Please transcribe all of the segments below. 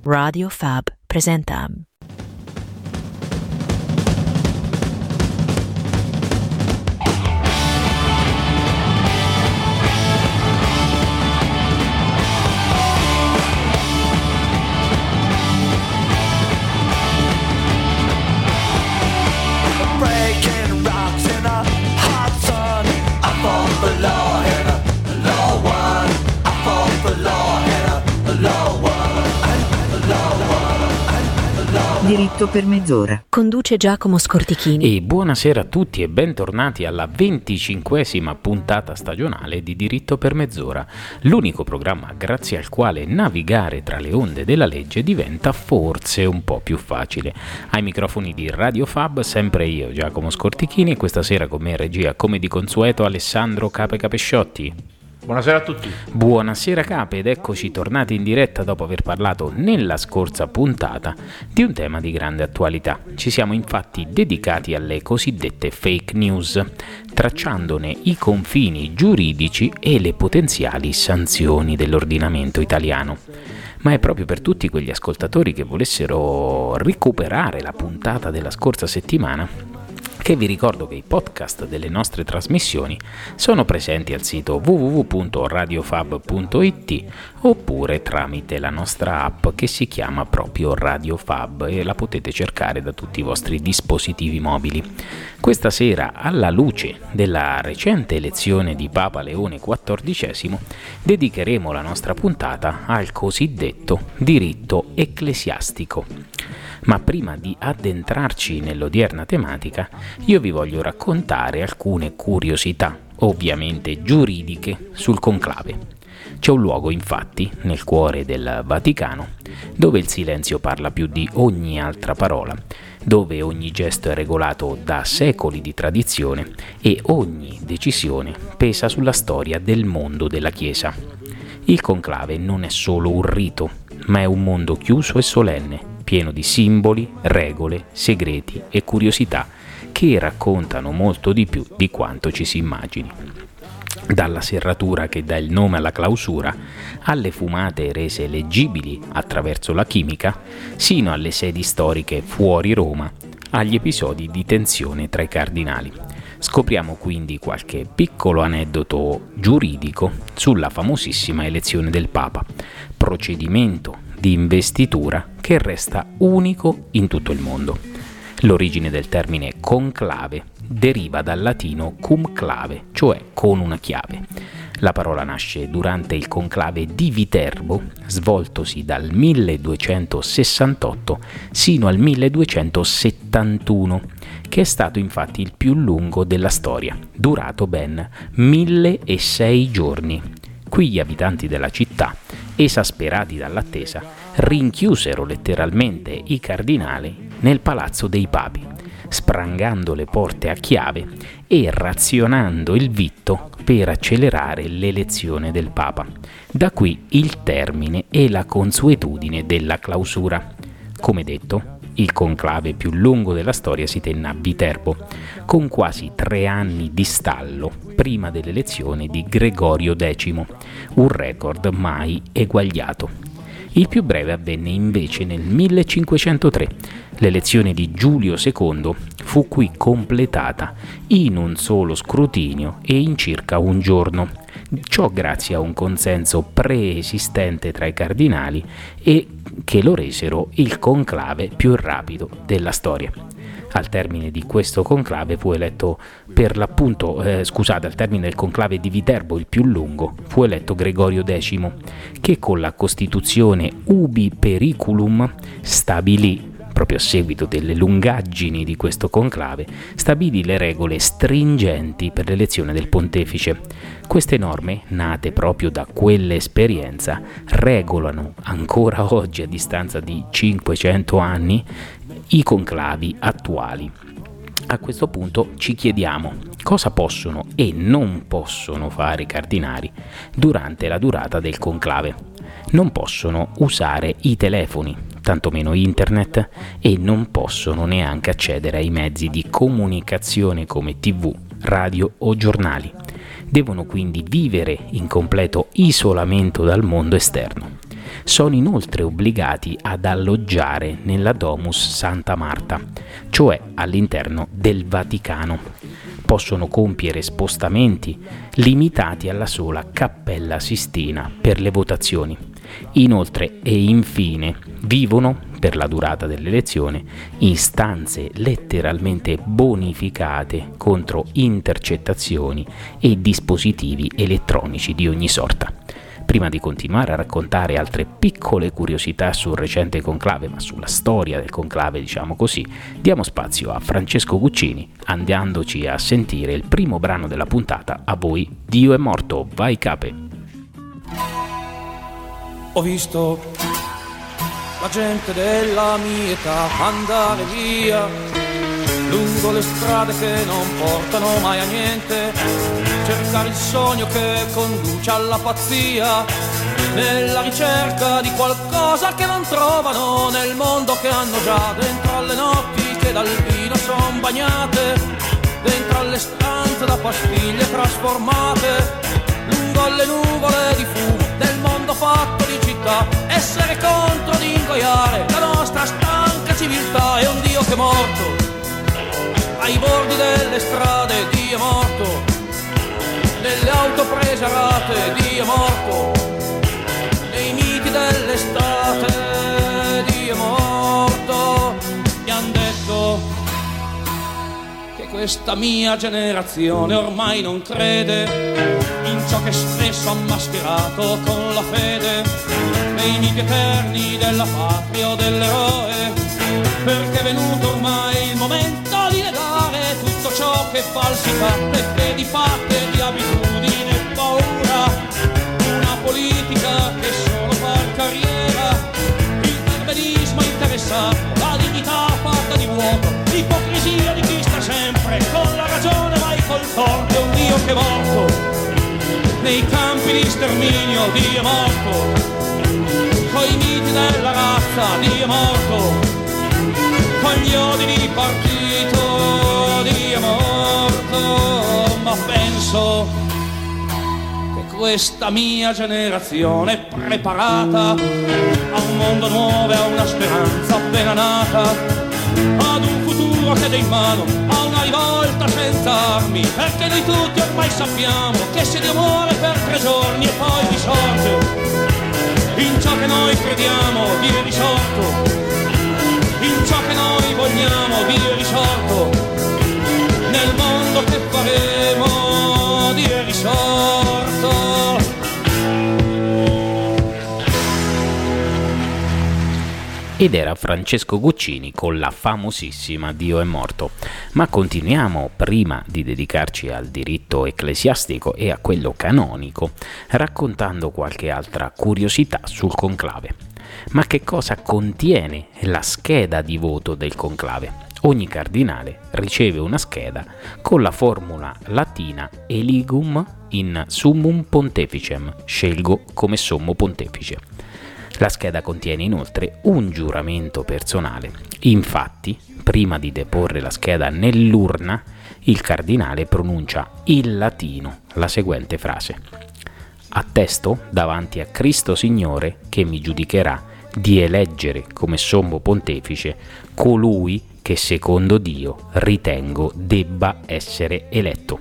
Radio Fab presenta. Diritto per mezz'ora. Conduce Giacomo Scortichini. E buonasera a tutti e bentornati alla 25esima puntata stagionale di Diritto per mezz'ora, l'unico programma grazie al quale navigare tra le onde della legge diventa forse un po' più facile. Ai microfoni di Radio Fab, sempre io, Giacomo Scortichini, e questa sera con me in regia, come di consueto, Alessandro Cape Capesciotti. Buonasera a tutti. Buonasera Cape, ed eccoci tornati in diretta dopo aver parlato nella scorsa puntata di un tema di grande attualità. Ci siamo infatti dedicati alle cosiddette fake news, tracciandone i confini giuridici e le potenziali sanzioni dell'ordinamento italiano. Ma è proprio per tutti quegli ascoltatori che volessero recuperare la puntata della scorsa settimana che vi ricordo che i podcast delle nostre trasmissioni sono presenti al sito www.radiofab.it oppure tramite la nostra app che si chiama proprio Radio Fab e la potete cercare da tutti i vostri dispositivi mobili. Questa sera, alla luce della recente elezione di Papa Leone XIV, dedicheremo la nostra puntata al cosiddetto diritto ecclesiastico. Ma prima di addentrarci nell'odierna tematica, io vi voglio raccontare alcune curiosità, ovviamente giuridiche, sul conclave. C'è un luogo, infatti, nel cuore del Vaticano, dove il silenzio parla più di ogni altra parola, dove ogni gesto è regolato da secoli di tradizione e ogni decisione pesa sulla storia del mondo della Chiesa. Il conclave non è solo un rito, ma è un mondo chiuso e solenne, pieno di simboli, regole, segreti e curiosità che raccontano molto di più di quanto ci si immagini. Dalla serratura che dà il nome alla clausura, alle fumate rese leggibili attraverso la chimica, sino alle sedi storiche fuori Roma, agli episodi di tensione tra i cardinali. Scopriamo quindi qualche piccolo aneddoto giuridico sulla famosissima elezione del Papa, procedimento di investitura che resta unico in tutto il mondo. L'origine del termine conclave deriva dal latino cum clave, cioè con una chiave. La parola nasce durante il conclave di Viterbo, svoltosi dal 1268 sino al 1271, che è stato infatti il più lungo della storia, durato ben 1006 giorni. Qui gli abitanti della città, esasperati dall'attesa, rinchiusero letteralmente i cardinali nel palazzo dei papi, sprangando le porte a chiave e razionando il vitto per accelerare l'elezione del Papa. Da qui il termine e la consuetudine della clausura. Come detto, il conclave più lungo della storia si tenne a Viterbo, con quasi 3 anni di stallo prima dell'elezione di Gregorio X, un record mai eguagliato. Il più breve avvenne invece nel 1503. L'elezione di Giulio II fu qui completata in un solo scrutinio e in circa un giorno. Ciò grazie a un consenso preesistente tra i cardinali e che lo resero il conclave più rapido della storia. Al termine di questo conclave fu eletto al termine del conclave di Viterbo, il più lungo, fu eletto Gregorio X, che con la Costituzione Ubi Periculum stabilì, proprio a seguito delle lungaggini di questo conclave, stabilì le regole stringenti per l'elezione del pontefice. Queste norme, nate proprio da quell'esperienza, regolano ancora oggi, a distanza di 500 anni, i conclavi attuali. A questo punto ci chiediamo cosa possono e non possono fare i cardinali durante la durata del conclave. Non possono usare i telefoni, tantomeno internet, e non possono neanche accedere ai mezzi di comunicazione come TV, radio o giornali. Devono quindi vivere in completo isolamento dal mondo esterno. Sono inoltre obbligati ad alloggiare nella Domus Santa Marta, cioè all'interno del Vaticano. Possono compiere spostamenti limitati alla sola Cappella Sistina per le votazioni. Inoltre e infine vivono, per la durata dell'elezione, in stanze letteralmente bonificate contro intercettazioni e dispositivi elettronici di ogni sorta. Prima di continuare a raccontare altre piccole curiosità sul recente conclave, ma sulla storia del conclave, diciamo così, diamo spazio a Francesco Guccini, andandoci a sentire il primo brano della puntata. A voi, Dio è morto, vai Cape! Ho visto la gente della mia età andare via lungo le strade che non portano mai a niente, cercare il sogno che conduce alla pazzia, nella ricerca di qualcosa che non trovano nel mondo che hanno già, dentro alle notti che dal vino son bagnate, dentro alle stanze da pastiglie trasformate, lungo alle nuvole di fumo del mondo fatto di città, essere contro di ingoiare la nostra stanca civiltà. È un Dio che è morto ai bordi delle strade, Dio è morto nelle auto prese a rate, Dio è morto nei miti dell'estate, Dio è morto. Mi han detto che questa mia generazione ormai non crede in ciò che spesso ha mascherato con la fede, nei miti eterni della patria o dell'eroe, perché è venuto ormai il momento di negare tutto ciò che è falsità, perché di fatte, di abitudine e paura, una politica che solo fa carriera, il perbenismo interessato, la dignità fatta di vuoto, l'ipocrisia di chi sta sempre con la ragione ma col torto. È un Dio che è morto nei campi di sterminio, Dio è morto coi miti della razza, Dio è morto con gli odi di partito, Dio è morto. Ma penso che questa mia generazione è preparata a un mondo nuovo e a una speranza appena nata, ad un futuro che dà in mano a una rivolta senza armi, perché noi tutti ormai sappiamo che se Dio muore per 3 giorni e poi risorge, in ciò che noi crediamo Dio è risorto, in ciò che noi vogliamo Dio è risorto, nel mondo che faremo Dio è risorto. Ed era Francesco Guccini con la famosissima Dio è morto. Ma continuiamo, prima di dedicarci al diritto ecclesiastico e a quello canonico, raccontando qualche altra curiosità sul conclave. Ma che cosa contiene la scheda di voto del conclave? Ogni cardinale riceve una scheda con la formula latina eligum in summum pontificem, scelgo come sommo pontefice. La scheda contiene inoltre un giuramento personale. Infatti, prima di deporre la scheda nell'urna, il cardinale pronuncia in latino la seguente frase: «Attesto davanti a Cristo Signore che mi giudicherà di eleggere come sommo pontefice colui che secondo Dio ritengo debba essere eletto».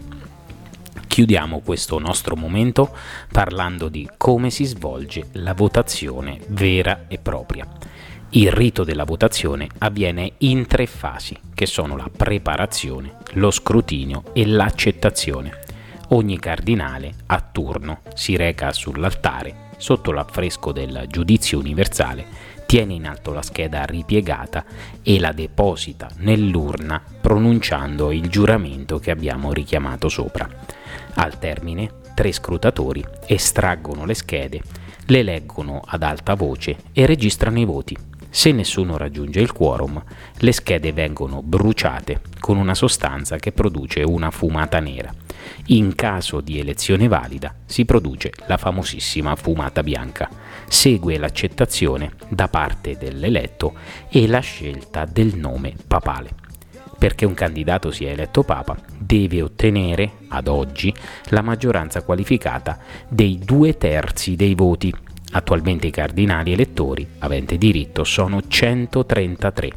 Chiudiamo questo nostro momento parlando di come si svolge la votazione vera e propria. Il rito della votazione avviene in 3 fasi, che sono la preparazione, lo scrutinio e l'accettazione. Ogni cardinale a turno si reca sull'altare sotto l'affresco del giudizio universale, tiene in alto la scheda ripiegata e la deposita nell'urna pronunciando il giuramento che abbiamo richiamato sopra. Al termine, 3 scrutatori estraggono le schede, le leggono ad alta voce e registrano i voti. Se nessuno raggiunge il quorum, le schede vengono bruciate con una sostanza che produce una fumata nera. In caso di elezione valida si produce la famosissima fumata bianca. Segue l'accettazione da parte dell'eletto e la scelta del nome papale. Perché un candidato sia eletto papa deve ottenere, ad oggi, la maggioranza qualificata dei 2/3 dei voti. Attualmente i cardinali elettori aventi diritto sono 133.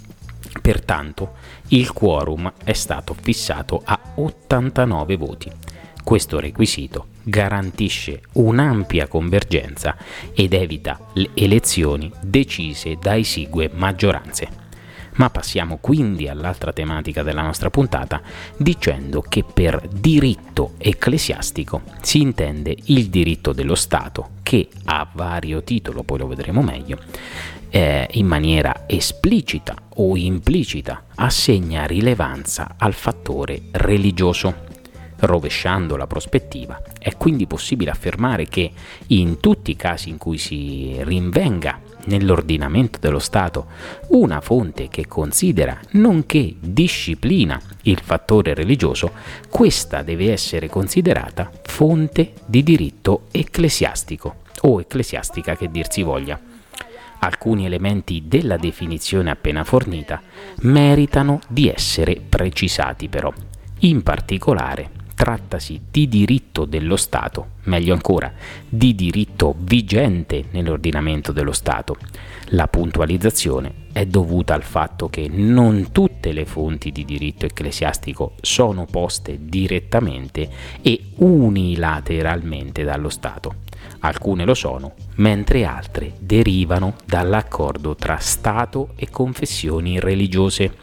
Pertanto il quorum è stato fissato a 89 voti. Questo requisito garantisce un'ampia convergenza ed evita le elezioni decise da esigue maggioranze. Ma passiamo quindi all'altra tematica della nostra puntata, dicendo che per diritto ecclesiastico si intende il diritto dello Stato che a vario titolo, poi lo vedremo meglio, in maniera esplicita o implicita assegna rilevanza al fattore religioso. Rovesciando la prospettiva, è quindi possibile affermare che in tutti i casi in cui si rinvenga nell'ordinamento dello Stato una fonte che considera nonché disciplina il fattore religioso, questa deve essere considerata fonte di diritto ecclesiastico o ecclesiastica che dir si voglia. Alcuni elementi della definizione appena fornita meritano di essere precisati però. In particolare trattasi di diritto dello Stato, meglio ancora, di diritto vigente nell'ordinamento dello Stato. La puntualizzazione è dovuta al fatto che non tutte le fonti di diritto ecclesiastico sono poste direttamente e unilateralmente dallo Stato. Alcune lo sono, mentre altre derivano dall'accordo tra Stato e confessioni religiose,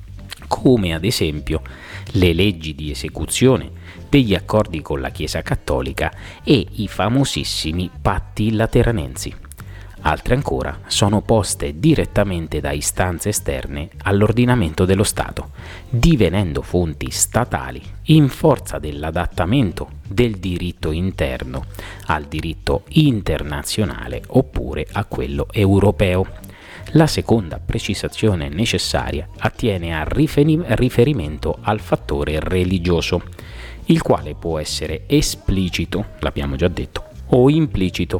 come ad esempio le leggi di esecuzione degli accordi con la Chiesa Cattolica e i famosissimi patti lateranensi. Altre ancora sono poste direttamente da istanze esterne all'ordinamento dello Stato, divenendo fonti statali in forza dell'adattamento del diritto interno al diritto internazionale oppure a quello europeo. La seconda precisazione necessaria attiene al riferimento al fattore religioso, il quale può essere esplicito, l'abbiamo già detto, o implicito,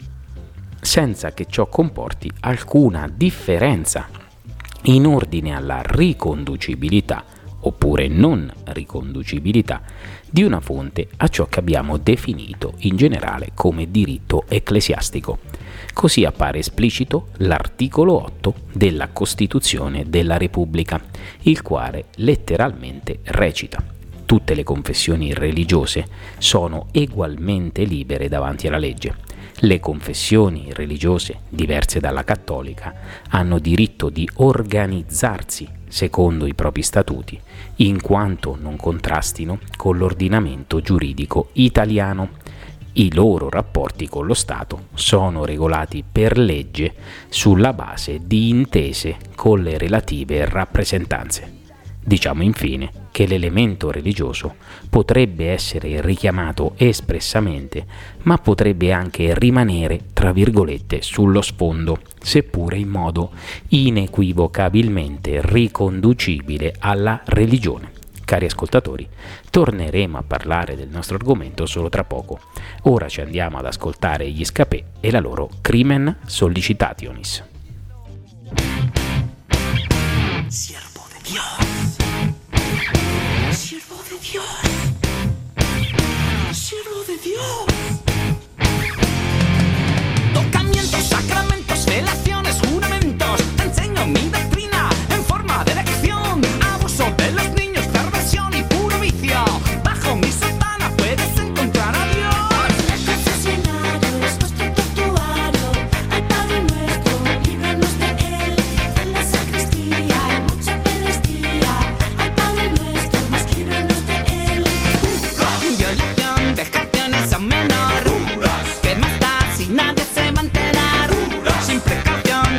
senza che ciò comporti alcuna differenza in ordine alla riconducibilità oppure non riconducibilità di una fonte a ciò che abbiamo definito in generale come diritto ecclesiastico. Così appare esplicito l'articolo 8 della Costituzione della Repubblica, il quale letteralmente recita: tutte le confessioni religiose sono egualmente libere davanti alla legge. Le confessioni religiose diverse dalla cattolica hanno diritto di organizzarsi secondo i propri statuti, in quanto non contrastino con l'ordinamento giuridico italiano. I loro rapporti con lo Stato sono regolati per legge sulla base di intese con le relative rappresentanze. Diciamo infine che l'elemento religioso potrebbe essere richiamato espressamente, ma potrebbe anche rimanere, tra virgolette, sullo sfondo, seppure in modo inequivocabilmente riconducibile alla religione. Cari ascoltatori, torneremo a parlare del nostro argomento solo tra poco. Ora ci andiamo ad ascoltare gli Scapè e la loro Crimen Sollicitationis. Siervo de Dios. Siervo de Dios. Siervo de Dios. Tocamientos, sacramentos, felaciones, juramentos. Te enseño mi doctrina en forma de lección. Abuso de los niños, perversión y puro vicio. Bajo mi sotana puedes encontrar a Dios. El concesionario es nuestro tortuario. Al Padre nuestro, líbranos de él. En la sacristía hay mucha pedestía. Al Padre nuestro, mas líbranos de él. Violación de canciones a menor. ¿Qué más da si nadie se va a enterar? Sin precaución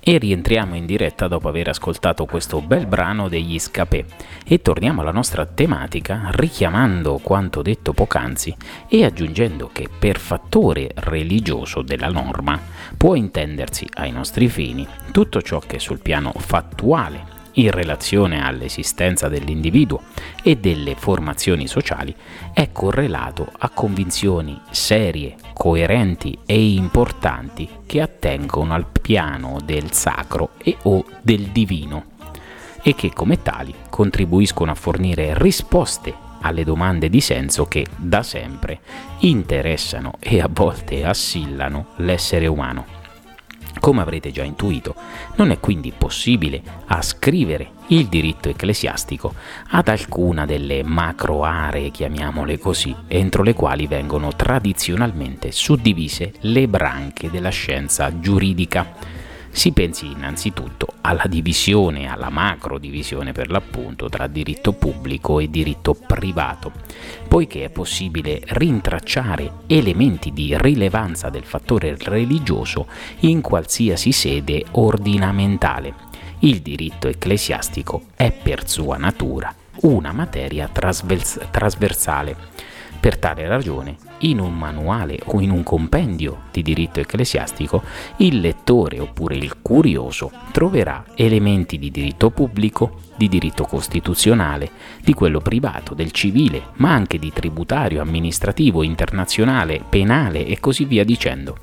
E rientriamo in diretta dopo aver ascoltato questo bel brano degli Scapè e torniamo alla nostra tematica richiamando quanto detto poc'anzi e aggiungendo che per fattore religioso della norma può intendersi ai nostri fini tutto ciò che sul piano fattuale in relazione all'esistenza dell'individuo e delle formazioni sociali è correlato a convinzioni serie, coerenti e importanti che attengono al piano del sacro e o del divino e che come tali contribuiscono a fornire risposte alle domande di senso che da sempre interessano e a volte assillano l'essere umano. Come avrete già intuito, non è quindi possibile ascrivere il diritto ecclesiastico ad alcuna delle macro aree, chiamiamole così, entro le quali vengono tradizionalmente suddivise le branche della scienza giuridica. Si pensi innanzitutto alla divisione, alla macro divisione per l'appunto, tra diritto pubblico e diritto privato, poiché è possibile rintracciare elementi di rilevanza del fattore religioso in qualsiasi sede ordinamentale. Il diritto ecclesiastico è per sua natura una materia trasversale. Per tale ragione, in un manuale o in un compendio di diritto ecclesiastico, il lettore oppure il curioso troverà elementi di diritto pubblico, di diritto costituzionale, di quello privato, del civile, ma anche di tributario, amministrativo, internazionale, penale e così via dicendo.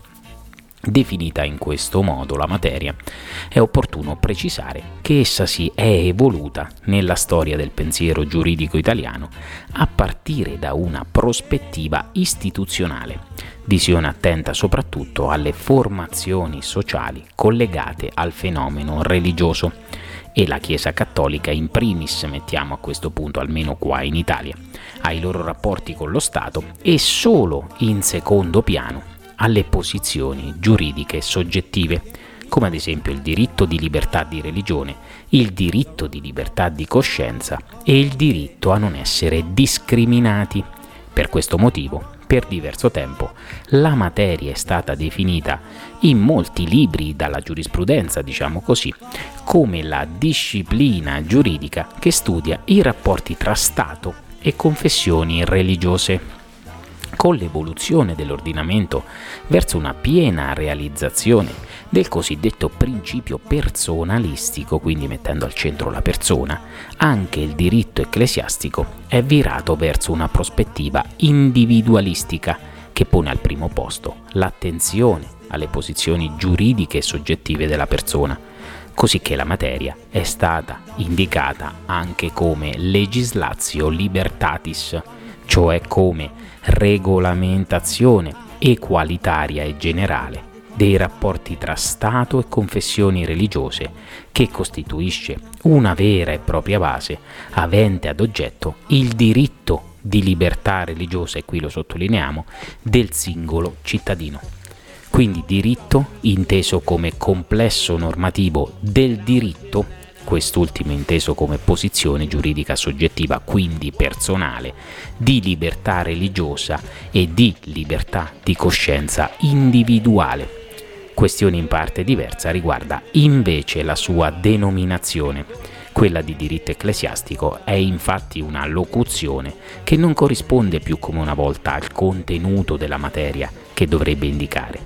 Definita in questo modo la materia, è opportuno precisare che essa si è evoluta nella storia del pensiero giuridico italiano a partire da una prospettiva istituzionale, visione attenta soprattutto alle formazioni sociali collegate al fenomeno religioso, e la Chiesa Cattolica in primis, mettiamo a questo punto almeno qua in Italia, ai loro rapporti con lo Stato e solo in secondo piano alle posizioni giuridiche soggettive, come ad esempio il diritto di libertà di religione, il diritto di libertà di coscienza e il diritto a non essere discriminati. Per questo motivo, per diverso tempo, la materia è stata definita in molti libri dalla giurisprudenza, diciamo così, come la disciplina giuridica che studia i rapporti tra Stato e confessioni religiose. Con l'evoluzione dell'ordinamento verso una piena realizzazione del cosiddetto principio personalistico, quindi mettendo al centro la persona, anche il diritto ecclesiastico è virato verso una prospettiva individualistica che pone al primo posto l'attenzione alle posizioni giuridiche e soggettive della persona, così che la materia è stata indicata anche come legislatio libertatis, cioè come regolamentazione equalitaria e generale dei rapporti tra Stato e confessioni religiose, che costituisce una vera e propria base avente ad oggetto il diritto di libertà religiosa, e qui lo sottolineiamo, del singolo cittadino. Quindi diritto inteso come complesso normativo del diritto, quest'ultimo inteso come posizione giuridica soggettiva, quindi personale, di libertà religiosa e di libertà di coscienza individuale. Questione in parte diversa riguarda invece la sua denominazione. Quella di diritto ecclesiastico è infatti una locuzione che non corrisponde più come una volta al contenuto della materia che dovrebbe indicare.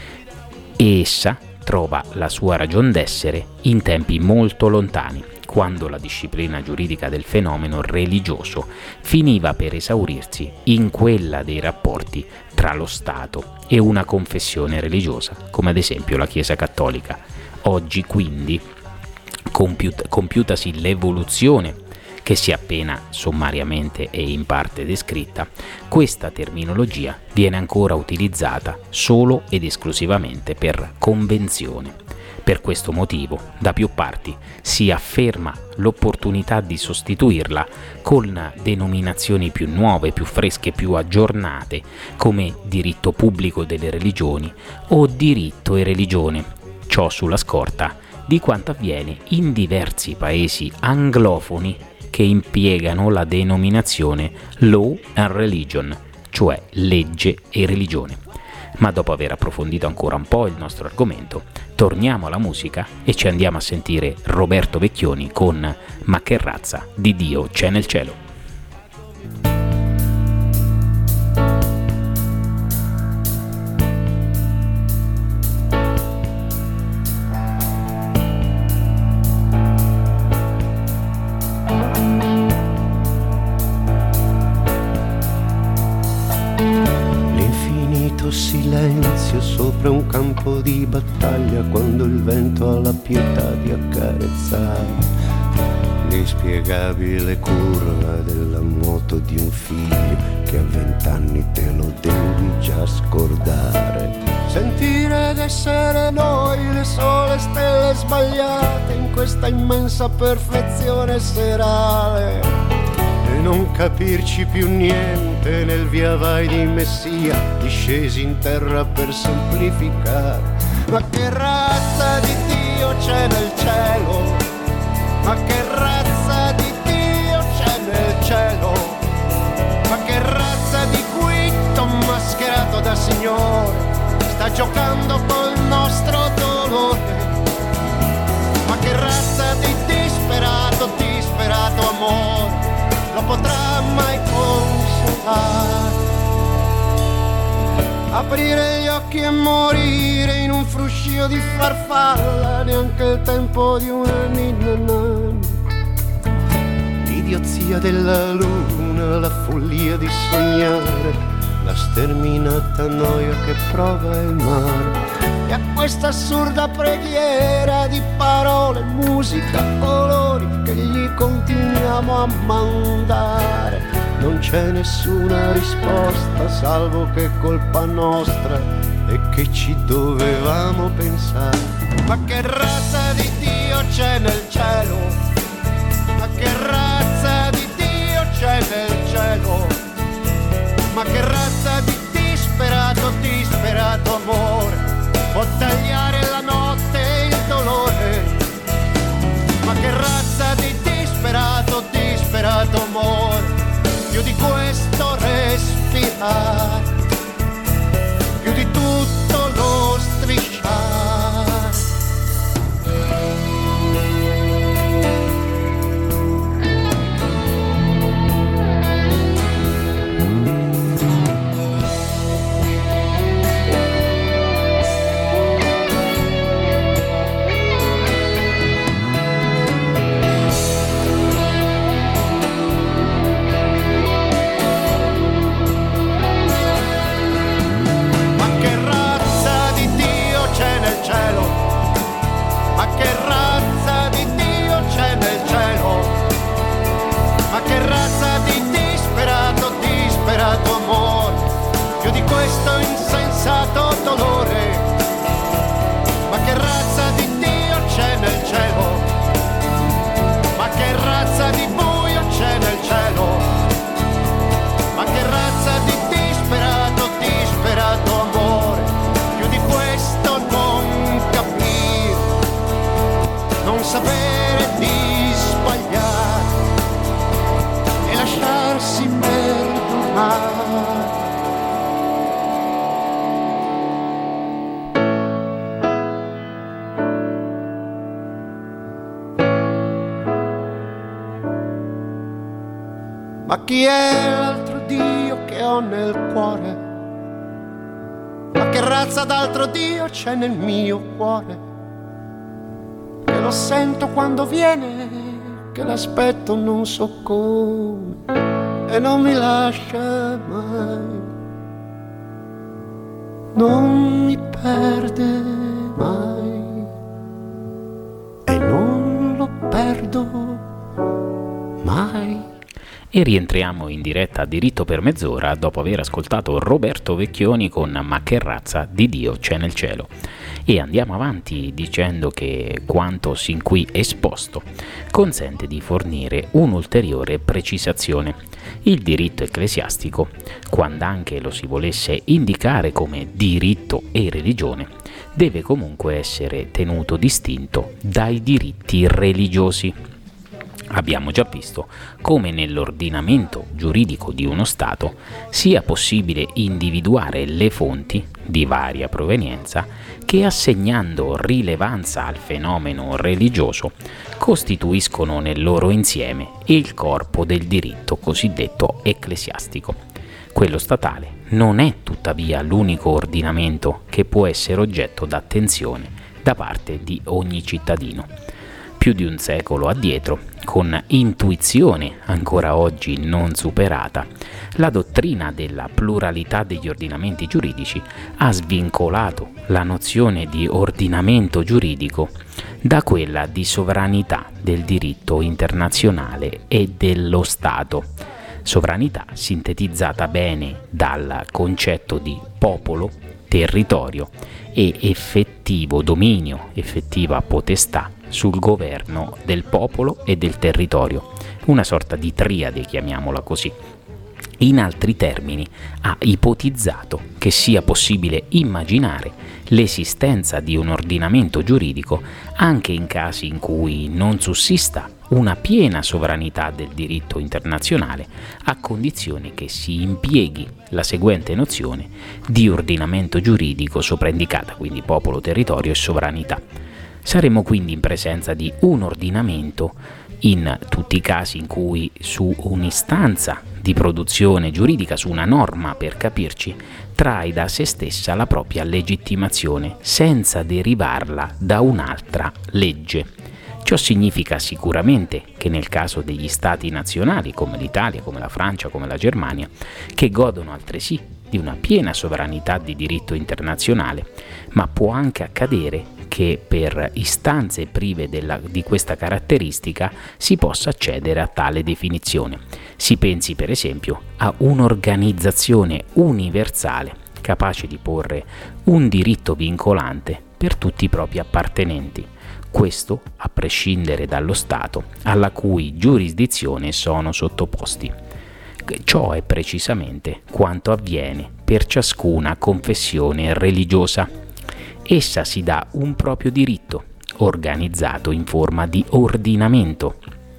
Essa trova la sua ragion d'essere in tempi molto lontani, quando la disciplina giuridica del fenomeno religioso finiva per esaurirsi in quella dei rapporti tra lo Stato e una confessione religiosa, come ad esempio la Chiesa Cattolica. Oggi quindi, compiutasi l'evoluzione che si è appena sommariamente e in parte descritta, questa terminologia viene ancora utilizzata solo ed esclusivamente per convenzione. Per questo motivo, da più parti si afferma l'opportunità di sostituirla con denominazioni più nuove, più fresche, più aggiornate, come diritto pubblico delle religioni o diritto e religione, ciò sulla scorta di quanto avviene in diversi paesi anglofoni che impiegano la denominazione Law and Religion, cioè legge e religione. Ma dopo aver approfondito ancora un po' il nostro argomento, torniamo alla musica e ci andiamo a sentire Roberto Vecchioni con Ma che razza di Dio c'è nel cielo. Silenzio sopra un campo di battaglia quando il vento ha la pietà di accarezzare l'inspiegabile curva della moto di un figlio che a 20 anni te lo devi già scordare. Sentire d'essere noi le sole stelle sbagliate in questa immensa perfezione serale e non capirci più niente nel via vai di Messia discesi in terra per semplificare. Ma che razza di Dio c'è nel cielo? Ma che razza di Dio c'è nel cielo? Ma che razza di guitto mascherato da Signore sta giocando col nostro dolore? Ma che razza di disperato, disperato amore lo potrà mai consolare? Aprire gli occhi e morire in un fruscio di farfalla, neanche il tempo di una ninna. L'idiozia della luna, la follia di sognare, la sterminata noia che prova il mare. E a questa assurda preghiera di parole, musica, colori che gli continuiamo a mandare non c'è nessuna risposta salvo che colpa nostra e che ci dovevamo pensare. Ma che razza di Dio c'è nel cielo? Ma che razza di Dio c'è nel cielo? Ma che razza di disperato, disperato amore può tagliare la notte e il dolore? Ma che razza di disperato, disperato amore più di questo respirare, più di tutto lo strisciare. Questo insensato dolore, ma che razza di Dio c'è nel cielo? Ma che razza di buio c'è nel cielo? Ma che razza di disperato, disperato amore? Più di questo non capire, non sapere di sbagliare e lasciarsi perdonare. Ma chi è l'altro Dio che ho nel cuore? Ma che razza d'altro Dio c'è nel mio cuore? Che lo sento quando viene, che l'aspetto non so come e non mi lascia mai, non mi perde mai e non lo perdo mai. E rientriamo in diretta a Diritto per mezz'ora dopo aver ascoltato Roberto Vecchioni con Ma che razza di Dio c'è nel cielo. E andiamo avanti dicendo che quanto sin qui esposto consente di fornire un'ulteriore precisazione. Il diritto ecclesiastico, quando anche lo si volesse indicare come diritto e religione, deve comunque essere tenuto distinto dai diritti religiosi. Abbiamo già visto come nell'ordinamento giuridico di uno Stato sia possibile individuare le fonti di varia provenienza che, assegnando rilevanza al fenomeno religioso, costituiscono nel loro insieme il corpo del diritto cosiddetto ecclesiastico. Quello statale non è tuttavia l'unico ordinamento che può essere oggetto d'attenzione da parte di ogni cittadino. Più di un secolo addietro, con intuizione ancora oggi non superata, la dottrina della pluralità degli ordinamenti giuridici ha svincolato la nozione di ordinamento giuridico da quella di sovranità del diritto internazionale e dello Stato. Sovranità sintetizzata bene dal concetto di popolo, territorio e effettivo dominio, effettiva potestà sul governo del popolo e del territorio, una sorta di triade, chiamiamola così. In altri termini, ha ipotizzato che sia possibile immaginare l'esistenza di un ordinamento giuridico anche in casi in cui non sussista una piena sovranità del diritto internazionale, a condizione che si impieghi la seguente nozione di ordinamento giuridico sopraindicata, quindi popolo, territorio e sovranità. Saremo quindi in presenza di un ordinamento in tutti i casi in cui su un'istanza di produzione giuridica, su una norma per capirci, trae da se stessa la propria legittimazione senza derivarla da un'altra legge. Ciò significa sicuramente che nel caso degli stati nazionali come l'Italia, come la Francia, come la Germania, che godono altresì di una piena sovranità di diritto internazionale, ma può anche accadere che per istanze prive di questa caratteristica si possa accedere a tale definizione. Si pensi per esempio a un'organizzazione universale capace di porre un diritto vincolante per tutti i propri appartenenti, questo a prescindere dallo Stato alla cui giurisdizione sono sottoposti. Ciò è precisamente quanto avviene per ciascuna confessione religiosa. Essa si dà un proprio diritto, organizzato in forma di ordinamento,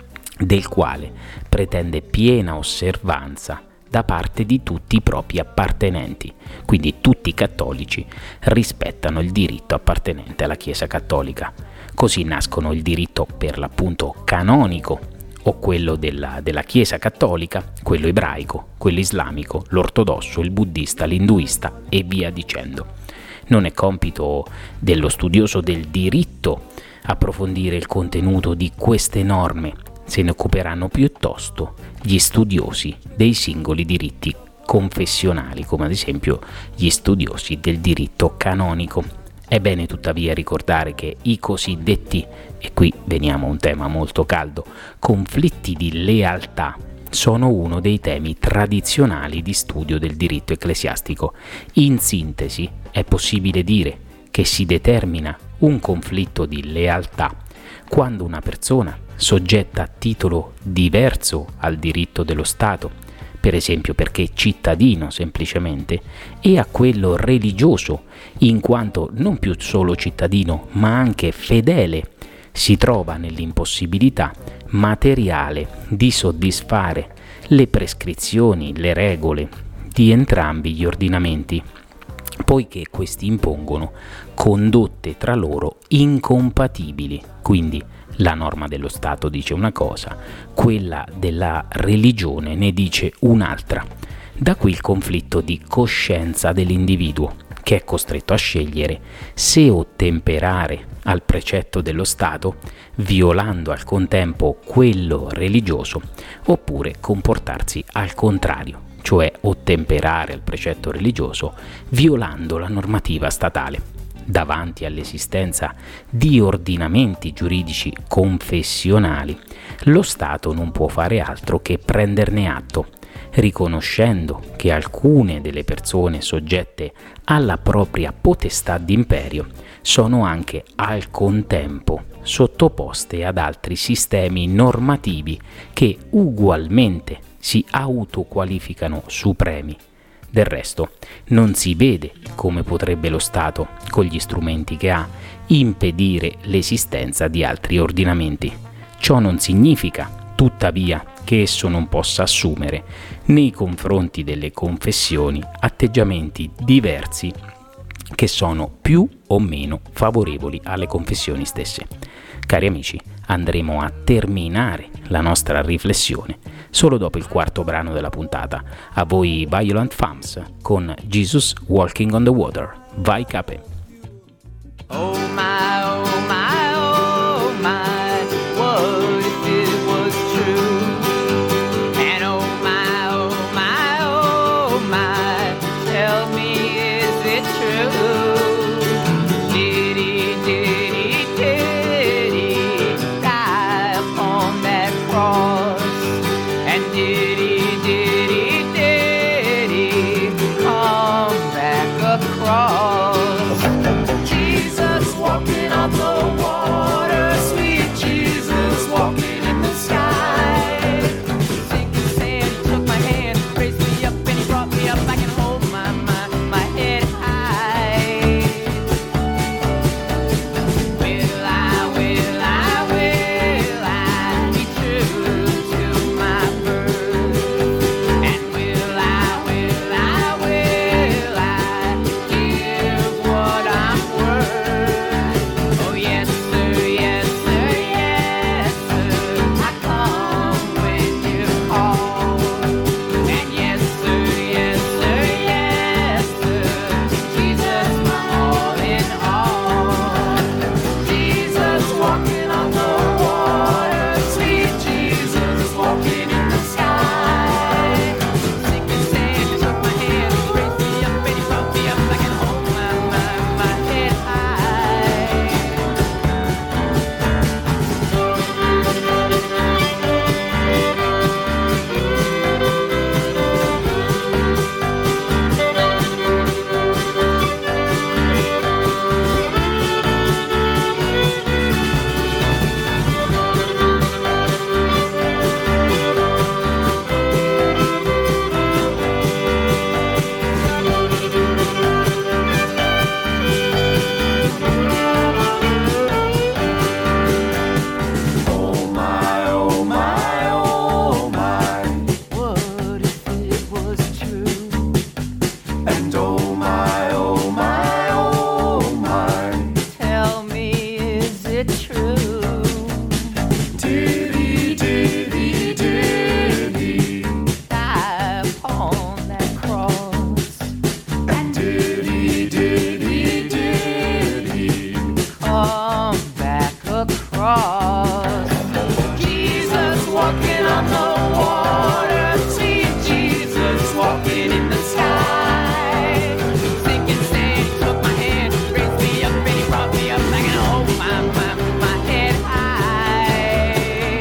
del quale pretende piena osservanza da parte di tutti i propri appartenenti. Quindi tutti i cattolici rispettano il diritto appartenente alla Chiesa Cattolica. Così nascono il diritto per l'appunto canonico, o quello della Chiesa Cattolica, quello ebraico, quello islamico, l'ortodosso, il buddista, l'induista e via dicendo. Non è compito dello studioso del diritto approfondire il contenuto di queste norme, se ne occuperanno piuttosto gli studiosi dei singoli diritti confessionali, come ad esempio gli studiosi del diritto canonico. È bene tuttavia ricordare che i cosiddetti, e qui veniamo a un tema molto caldo, conflitti di lealtà sono uno dei temi tradizionali di studio del diritto ecclesiastico. In sintesi, è possibile dire che si determina un conflitto di lealtà quando una persona soggetta a titolo diverso al diritto dello Stato, per esempio perché cittadino semplicemente, e a quello religioso, in quanto non più solo cittadino ma anche fedele, si trova nell'impossibilità materiale di soddisfare le prescrizioni, le regole di entrambi gli ordinamenti, poiché questi impongono condotte tra loro incompatibili. Quindi la norma dello Stato dice una cosa, quella della religione ne dice un'altra. Da qui il conflitto di coscienza dell'individuo, che è costretto a scegliere se ottemperare al precetto dello Stato, violando al contempo quello religioso, oppure comportarsi al contrario, cioè ottemperare al precetto religioso violando la normativa statale. Davanti all'esistenza di ordinamenti giuridici confessionali, lo Stato non può fare altro che prenderne atto, riconoscendo che alcune delle persone soggette alla propria potestà d'imperio sono anche al contempo sottoposte ad altri sistemi normativi che ugualmente si autoqualificano supremi. Del resto, non si vede come potrebbe lo Stato, con gli strumenti che ha, impedire l'esistenza di altri ordinamenti. Ciò non significa tuttavia che esso non possa assumere nei confronti delle confessioni atteggiamenti diversi che sono più o meno favorevoli alle confessioni stesse. Cari amici, andremo a terminare la nostra riflessione solo dopo il quarto brano della puntata. A voi Violent Femmes con Jesus Walking on the Water. Vai Cape! Oh my, oh my, oh my, what if it was true? And oh my, oh my, oh my, tell me, is it true? Did he die upon that cross? And did he come back across? Jesus walking on the water, sweet Jesus walking in the sky. Sinking sand, he took my hand, raised me up and he brought me up. I can hold my head high. Will I be true to my birth? And will I give what I'm worth? Oh yes sir, yes sir, yes sir, I come when you call. And yes sir, yes sir, yes sir, Jesus my all in all. Jesus walking on the water, sweet Jesus walking in the sky. Sinking sand, he took my hand, raised me up and he brought me up. I can hold my head high. What if it was true? And oh my, Tell me, is it true? did he Die upon that cross. and did he Come back across. Jesus walking on the water, sweet Jesus walking in the sky. Sinking sand, he took my hand, raised me up and he brought me up. I can hold my head high.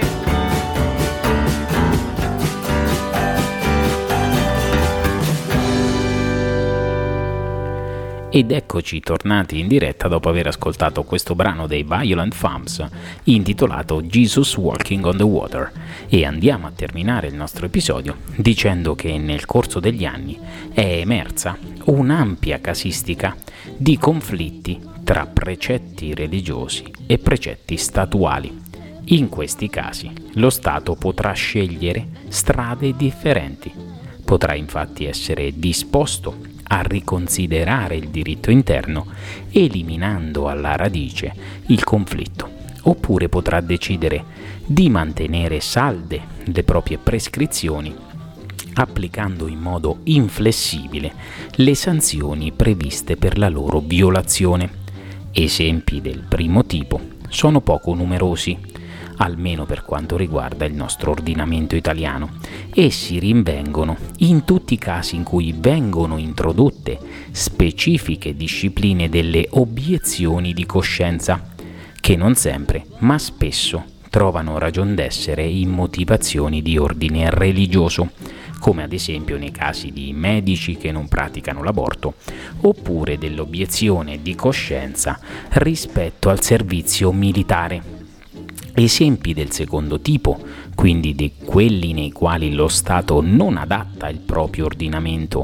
Ed eccoci tornati in diretta dopo aver ascoltato questo brano dei Violent Femmes intitolato Jesus Walking on the Water, e andiamo a terminare il nostro episodio dicendo che nel corso degli anni è emersa un'ampia casistica di conflitti tra precetti religiosi e precetti statuali. In questi casi lo Stato potrà scegliere strade differenti. Potrà infatti essere disposto a riconsiderare il diritto interno, eliminando alla radice il conflitto, oppure potrà decidere di mantenere salde le proprie prescrizioni, applicando in modo inflessibile le sanzioni previste per la loro violazione. Esempi del primo tipo sono poco numerosi, almeno per quanto riguarda il nostro ordinamento italiano. Essi rinvengono in tutti i casi in cui vengono introdotte specifiche discipline delle obiezioni di coscienza, che non sempre, ma spesso, trovano ragion d'essere in motivazioni di ordine religioso, come ad esempio nei casi di medici che non praticano l'aborto, oppure dell'obiezione di coscienza rispetto al servizio militare. Esempi del secondo tipo, quindi di quelli nei quali lo Stato non adatta il proprio ordinamento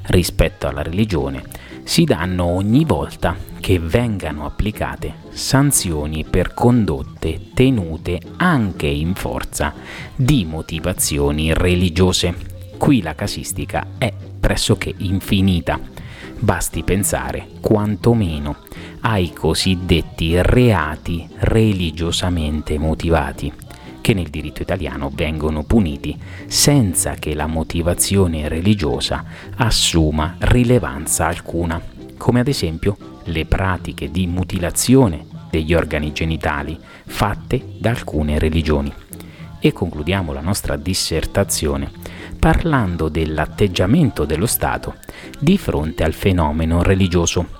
rispetto alla religione si danno ogni volta che vengano applicate sanzioni per condotte tenute anche in forza di motivazioni religiose. Qui la casistica è pressoché infinita. Basti pensare quantomeno ai cosiddetti reati religiosamente motivati, che nel diritto italiano vengono puniti senza che la motivazione religiosa assuma rilevanza alcuna, come ad esempio le pratiche di mutilazione degli organi genitali fatte da alcune religioni. E concludiamo la nostra dissertazione parlando dell'atteggiamento dello Stato di fronte al fenomeno religioso.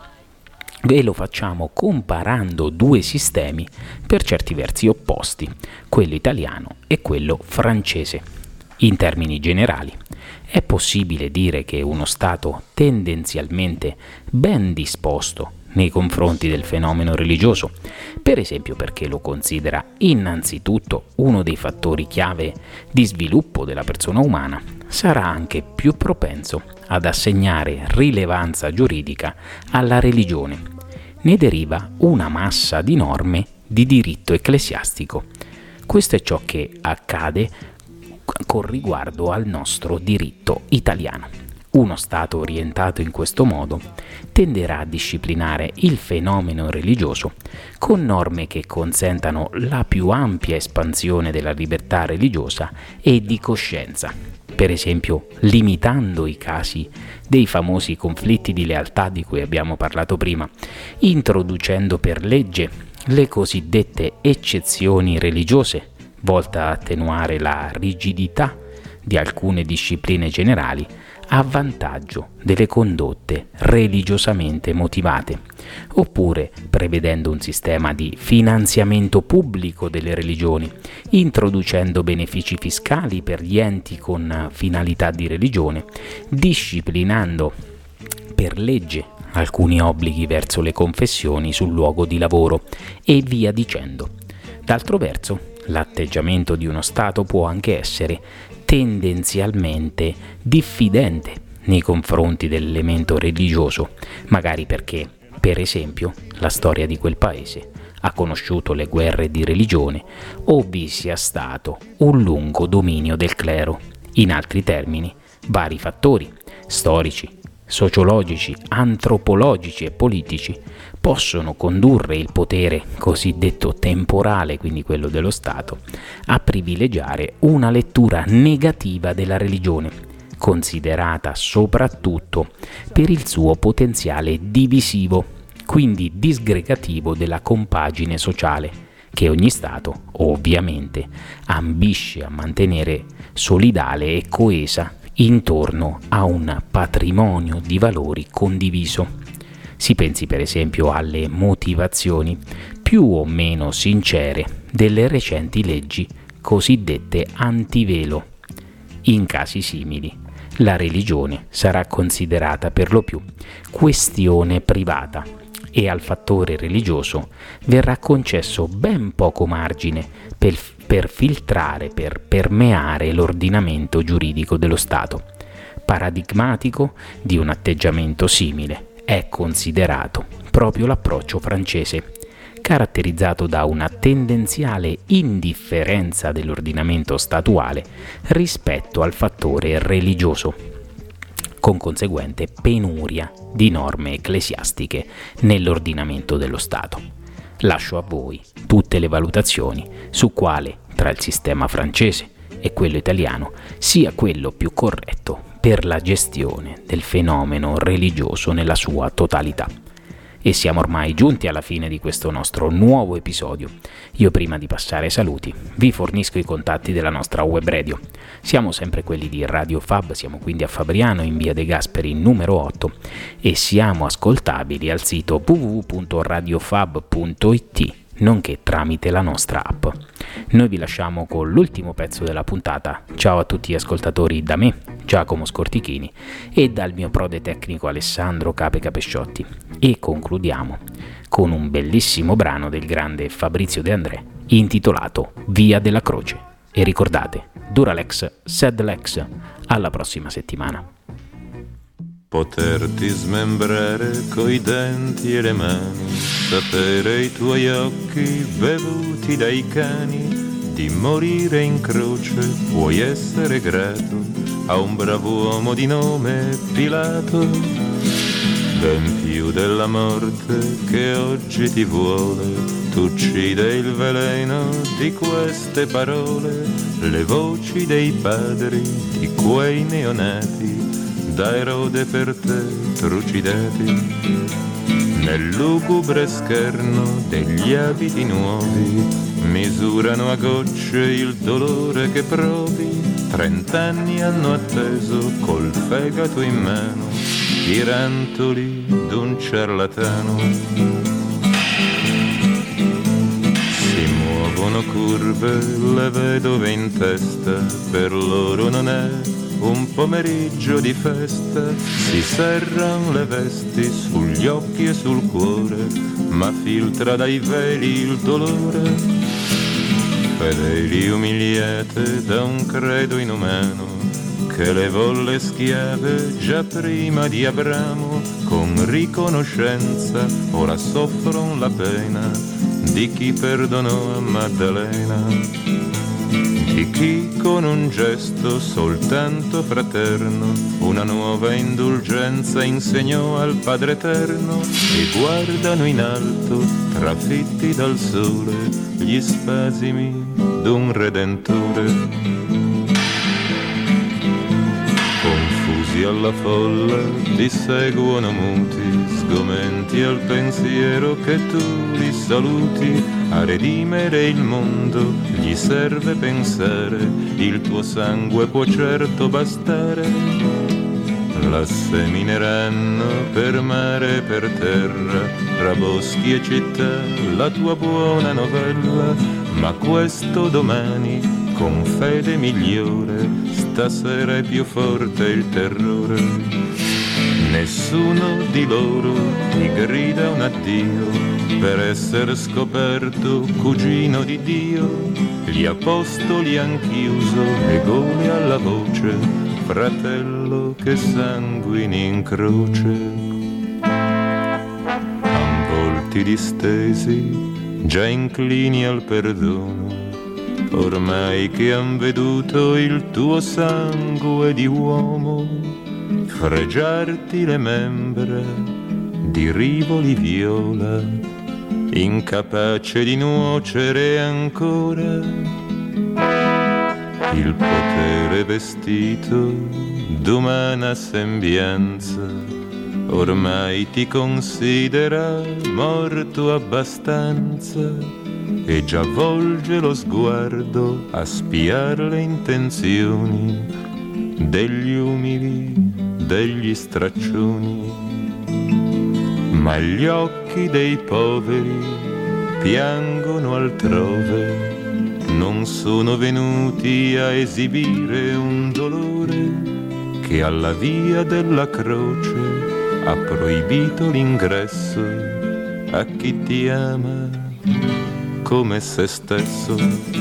E lo facciamo comparando due sistemi per certi versi opposti, quello italiano e quello francese. In termini generali, è possibile dire che uno Stato tendenzialmente ben disposto nei confronti del fenomeno religioso, per esempio perché lo considera innanzitutto uno dei fattori chiave di sviluppo della persona umana, sarà anche più propenso ad assegnare rilevanza giuridica alla religione. Ne deriva una massa di norme di diritto ecclesiastico. Questo è ciò che accade con riguardo al nostro diritto italiano. Uno Stato orientato in questo modo tenderà a disciplinare il fenomeno religioso con norme che consentano la più ampia espansione della libertà religiosa e di coscienza, per esempio limitando i casi dei famosi conflitti di lealtà di cui abbiamo parlato prima, introducendo per legge le cosiddette eccezioni religiose, volta a attenuare la rigidità di alcune discipline generali a vantaggio delle condotte religiosamente motivate, oppure prevedendo un sistema di finanziamento pubblico delle religioni, introducendo benefici fiscali per gli enti con finalità di religione, disciplinando per legge alcuni obblighi verso le confessioni sul luogo di lavoro e via dicendo. D'altro verso, l'atteggiamento di uno Stato può anche essere tendenzialmente diffidente nei confronti dell'elemento religioso, magari perché, per esempio, la storia di quel paese ha conosciuto le guerre di religione o vi sia stato un lungo dominio del clero. In altri termini, vari fattori storici, sociologici, antropologici e politici possono condurre il potere cosiddetto temporale, quindi quello dello Stato, a privilegiare una lettura negativa della religione, considerata soprattutto per il suo potenziale divisivo, quindi disgregativo della compagine sociale, che ogni Stato ovviamente ambisce a mantenere solidale e coesa intorno a un patrimonio di valori condiviso. Si pensi per esempio alle motivazioni più o meno sincere delle recenti leggi cosiddette antivelo. In casi simili, la religione sarà considerata per lo più questione privata e al fattore religioso verrà concesso ben poco margine per filtrare, per permeare l'ordinamento giuridico dello Stato. Paradigmatico di un atteggiamento simile è considerato proprio l'approccio francese, caratterizzato da una tendenziale indifferenza dell'ordinamento statuale rispetto al fattore religioso, con conseguente penuria di norme ecclesiastiche nell'ordinamento dello Stato. Lascio a voi tutte le valutazioni su quale tra il sistema francese e quello italiano sia quello più corretto per la gestione del fenomeno religioso nella sua totalità. E siamo ormai giunti alla fine di questo nostro nuovo episodio. Io, prima di passare ai saluti, vi fornisco i contatti della nostra web radio. Siamo sempre quelli di Radio Fab, siamo quindi a Fabriano in via De Gasperi numero 8 e siamo ascoltabili al sito www.radiofab.it, nonché tramite la nostra app. Noi vi lasciamo con l'ultimo pezzo della puntata. Ciao a tutti gli ascoltatori da me, Giacomo Scortichini, e dal mio prode tecnico Alessandro Cape Capesciotti, e concludiamo con un bellissimo brano del grande Fabrizio De André intitolato Via della Croce. E ricordate, Duralex, sed lex, alla prossima settimana. poterti smembrare coi denti e le mani, sapere i tuoi occhi bevuti dai cani, di morire in croce puoi essere grato a un brav'uomo di nome Pilato, ben più della morte che oggi ti vuole. Tu uccide il veleno di queste parole, le voci dei padri di quei neonati, da Erode per te trucidati. Nel lugubre scherno degli abiti nuovi misurano a gocce il dolore che provi. 30 anni hanno atteso col fegato in mano i rantoli d'un ciarlatano. Si muovono curve le vedove in testa, per loro non è un pomeriggio di festa. Si serran le vesti sugli occhi e sul cuore, ma filtra dai veli il dolore. Fedeli umiliate da un credo inumano che le volle schiave già prima di Abramo, con riconoscenza ora soffron la pena di chi perdonò a Maddalena, di chi con un gesto soltanto fraterno una nuova indulgenza insegnò al Padre Eterno. E guardano in alto, trafitti dal sole, gli spasimi d'un Redentore. Confusi alla folla ti seguono muti, sgomenti al pensiero che tu li saluti. A redimere il mondo gli serve pensare, il tuo sangue può certo bastare. La semineranno per mare e per terra, tra boschi e città, la tua buona novella. Ma questo domani, con fede migliore, stasera è più forte il terrore. Nessuno di loro ti grida un addio per essere scoperto cugino di Dio. Gli apostoli han chiuso le gole alla voce, fratello che sanguini in croce. Han volti distesi, già inclini al perdono, ormai che han veduto il tuo sangue di uomo fregiarti le membra di rivoli viola, incapace di nuocere ancora. Il potere vestito d'umana sembianza ormai ti considera morto abbastanza e già volge lo sguardo a spiar le intenzioni degli umili, degli straccioni. Ma gli occhi dei poveri piangono altrove, non sono venuti a esibire un dolore che alla via della croce ha proibito l'ingresso a chi ti ama come se stesso.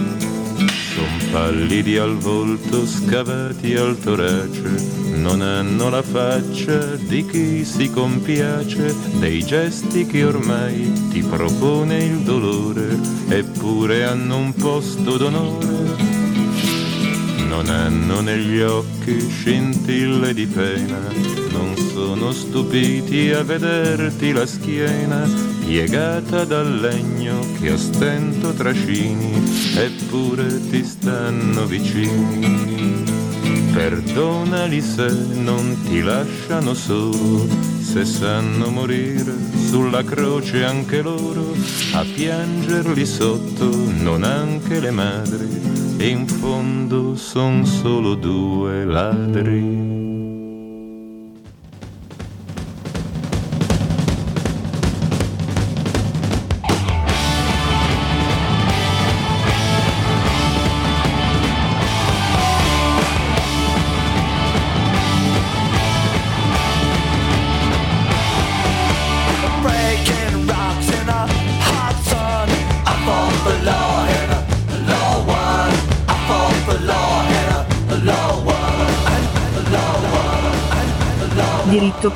Son pallidi al volto, scavati al torace, non hanno la faccia di chi si compiace dei gesti che ormai ti propone il dolore, eppure hanno un posto d'onore. Non hanno negli occhi scintille di pena, non sono stupiti a vederti la schiena piegata dal legno che a stento trascini, eppure ti stanno vicini. Perdonali se non ti lasciano solo, se sanno morire sulla croce anche loro, a piangerli sotto non anche le madri, e in fondo son solo due ladri. Low one. diritto